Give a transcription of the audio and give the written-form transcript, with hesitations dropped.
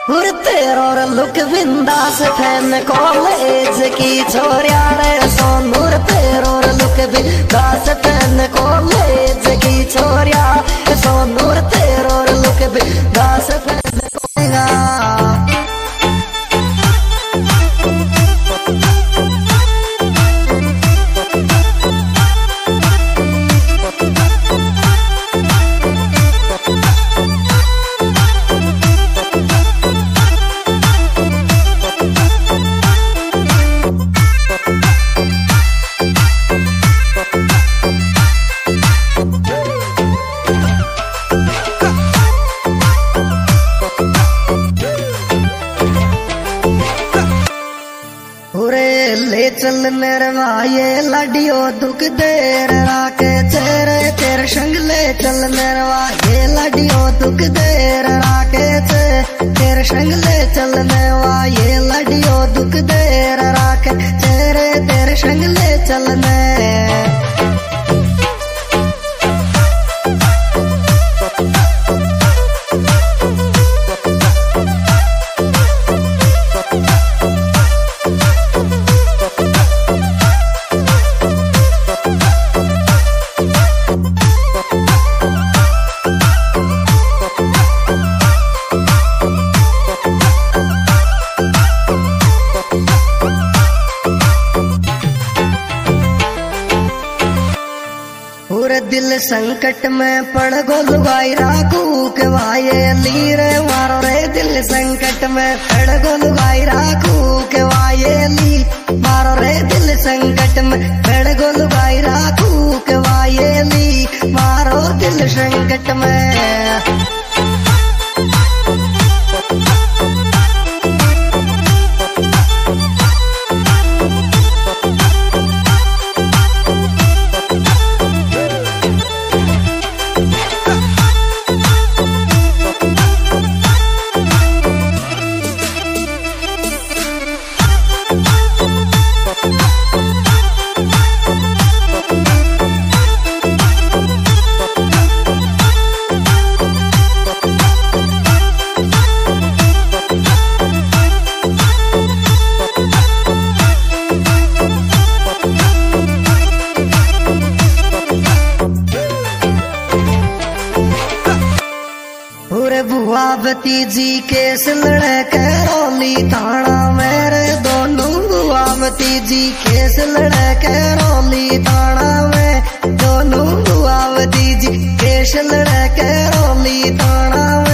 और तेरो लुक बिंदास फैन कॉलेज की छोरिया रे सोनूर तेरो लुक बिंदास फैन कॉलेज की छोरिया सोनूर तेरो लुक बिंदास फैन कॉलेज ले चल मेरवा ये लडियो दुख देर राके तेरे तेरे संग ले चल मेरवा ये लडियो दुख देर राके तेरे संग ले चल मेवा ये लडियो दुख देर राके तेरे तेरे संग ले चल मैं दिल संकट में पड़ गो लुगाई राखू के वाये ली रे मारो रे दिल संकट में पड़ गो लुगाई राखू के वाये ली मारो रे दिल संकट में पड़ गो लुगाई राखू के वाये ली मारो दिल संकट में बुआवती जी केस लड़के रोली थाना मेरे दोनों बुआवती जी केस लड़के रोली थाना में दोनों बुआवती जी केस लड़के रोली थाना में